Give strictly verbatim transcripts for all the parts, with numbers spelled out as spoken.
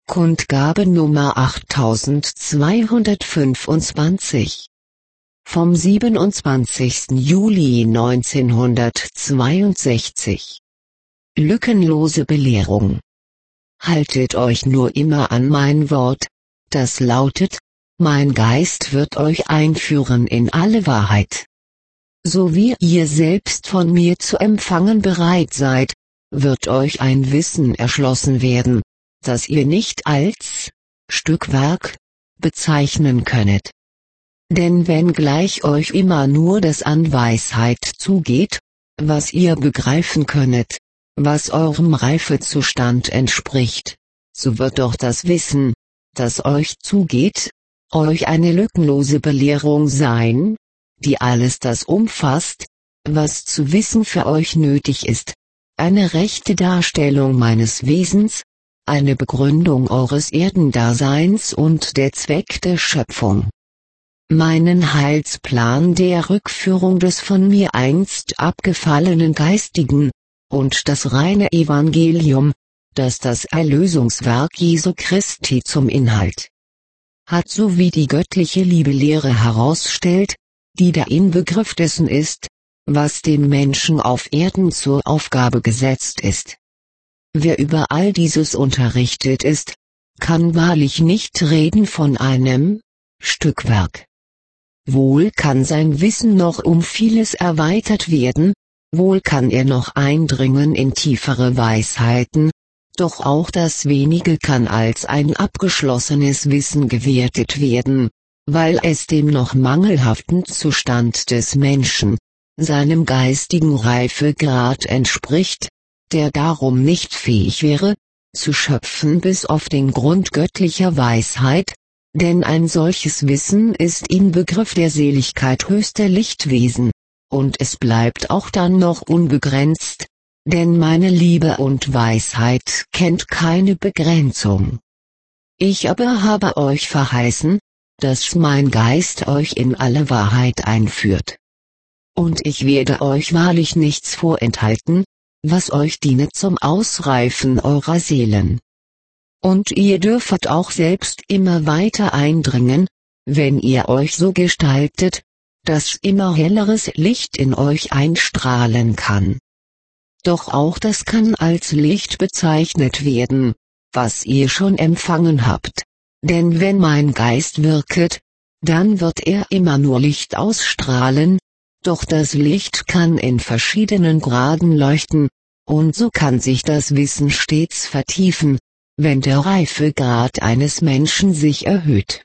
Kundgabe Nummer achttausendzweihundertfünfundzwanzig. Vom siebenundzwanzigsten Juli neunzehnhundertzweiundsechzig. Lückenlose Belehrung. Haltet euch nur immer an mein Wort, das lautet: Mein Geist wird euch einführen in alle Wahrheit. So wie ihr selbst von mir zu empfangen bereit seid, wird euch ein Wissen erschlossen werden, das ihr nicht als Stückwerk bezeichnen könnet. Denn wenngleich euch immer nur das an Weisheit zugeht, was ihr begreifen könnet, was eurem Reifezustand entspricht, so wird doch das Wissen, das euch zugeht, euch eine lückenlose Belehrung sein, die alles das umfasst, was zu wissen für euch nötig ist, eine rechte Darstellung meines Wesens, eine Begründung eures Erdendaseins und der Zweck der Schöpfung. Meinen Heilsplan der Rückführung des von mir einst abgefallenen Geistigen, und das reine Evangelium, das das Erlösungswerk Jesu Christi zum Inhalt hat, so wie die göttliche Liebelehre herausstellt, die der Inbegriff dessen ist, was dem Menschen auf Erden zur Aufgabe gesetzt ist. Wer über all dieses unterrichtet ist, kann wahrlich nicht reden von einem Stückwerk. Wohl kann sein Wissen noch um vieles erweitert werden, wohl kann er noch eindringen in tiefere Weisheiten, doch auch das wenige kann als ein abgeschlossenes Wissen gewertet werden, weil es dem noch mangelhaften Zustand des Menschen, seinem geistigen Reifegrad entspricht, der darum nicht fähig wäre, zu schöpfen bis auf den Grund göttlicher Weisheit, denn ein solches Wissen ist Inbegriff der Seligkeit höchster Lichtwesen, und es bleibt auch dann noch unbegrenzt, denn meine Liebe und Weisheit kennt keine Begrenzung. Ich aber habe euch verheißen, dass mein Geist euch in alle Wahrheit einführt. Und ich werde euch wahrlich nichts vorenthalten, was euch diene zum Ausreifen eurer Seelen. Und ihr dürfet auch selbst immer weiter eindringen, wenn ihr euch so gestaltet, dass immer helleres Licht in euch einstrahlen kann. Doch auch das kann als Licht bezeichnet werden, was ihr schon empfangen habt, denn wenn mein Geist wirket, dann wird er immer nur Licht ausstrahlen, doch das Licht kann in verschiedenen Graden leuchten, und so kann sich das Wissen stets vertiefen, wenn der Reifegrad eines Menschen sich erhöht.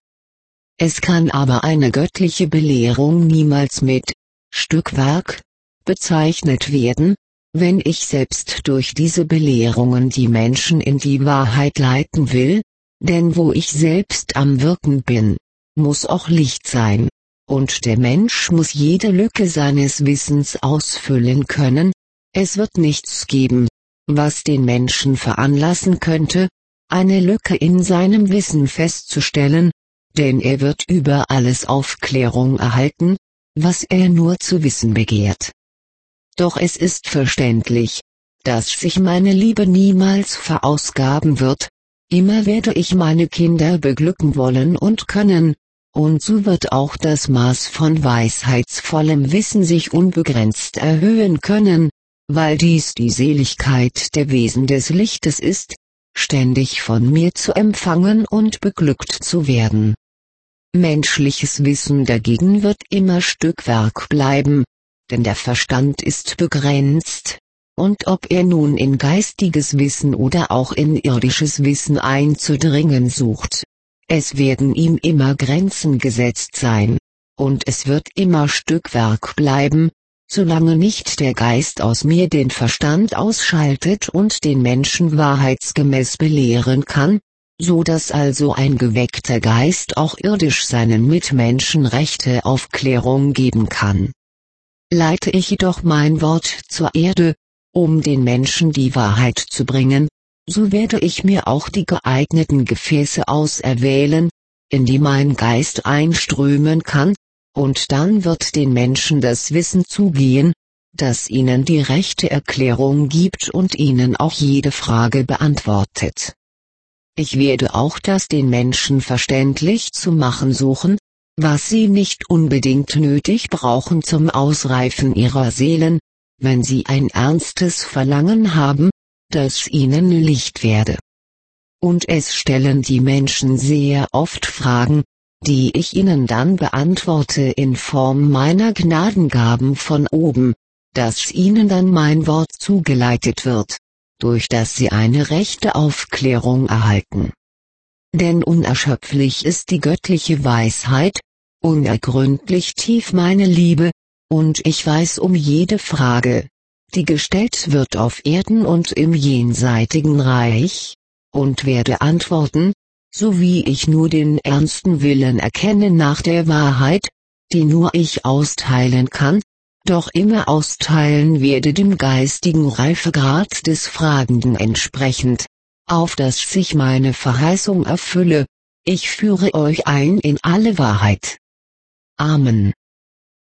Es kann aber eine göttliche Belehrung niemals mit Stückwerk bezeichnet werden, wenn ich selbst durch diese Belehrungen die Menschen in die Wahrheit leiten will, denn wo ich selbst am Wirken bin, muss auch Licht sein, und der Mensch muss jede Lücke seines Wissens ausfüllen können. Es wird nichts geben, was den Menschen veranlassen könnte, eine Lücke in seinem Wissen festzustellen, denn er wird über alles Aufklärung erhalten, was er nur zu wissen begehrt. Doch es ist verständlich, dass sich meine Liebe niemals verausgaben wird, immer werde ich meine Kinder beglücken wollen und können, und so wird auch das Maß von weisheitsvollem Wissen sich unbegrenzt erhöhen können, weil dies die Seligkeit der Wesen des Lichtes ist, ständig von mir zu empfangen und beglückt zu werden. Menschliches Wissen dagegen wird immer Stückwerk bleiben, denn der Verstand ist begrenzt, und ob er nun in geistiges Wissen oder auch in irdisches Wissen einzudringen sucht, es werden ihm immer Grenzen gesetzt sein, und es wird immer Stückwerk bleiben, solange nicht der Geist aus mir den Verstand ausschaltet und den Menschen wahrheitsgemäß belehren kann, so dass also ein geweckter Geist auch irdisch seinen Mitmenschen rechte Aufklärung geben kann. Leite ich jedoch mein Wort zur Erde, um den Menschen die Wahrheit zu bringen, so werde ich mir auch die geeigneten Gefäße auserwählen, in die mein Geist einströmen kann, und dann wird den Menschen das Wissen zugehen, das ihnen die rechte Erklärung gibt und ihnen auch jede Frage beantwortet. Ich werde auch das den Menschen verständlich zu machen suchen, was sie nicht unbedingt nötig brauchen zum Ausreifen ihrer Seelen, wenn sie ein ernstes Verlangen haben, das ihnen Licht werde. Und es stellen die Menschen sehr oft Fragen, die ich ihnen dann beantworte in Form meiner Gnadengaben von oben, dass ihnen dann mein Wort zugeleitet wird, durch das sie eine rechte Aufklärung erhalten. Denn unerschöpflich ist die göttliche Weisheit, unergründlich tief meine Liebe, und ich weiß um jede Frage, die gestellt wird auf Erden und im jenseitigen Reich, und werde antworten, so wie ich nur den ernsten Willen erkenne nach der Wahrheit, die nur ich austeilen kann, doch immer austeilen werde dem geistigen Reifegrad des Fragenden entsprechend, auf dass sich meine Verheißung erfülle, ich führe euch ein in alle Wahrheit. Amen.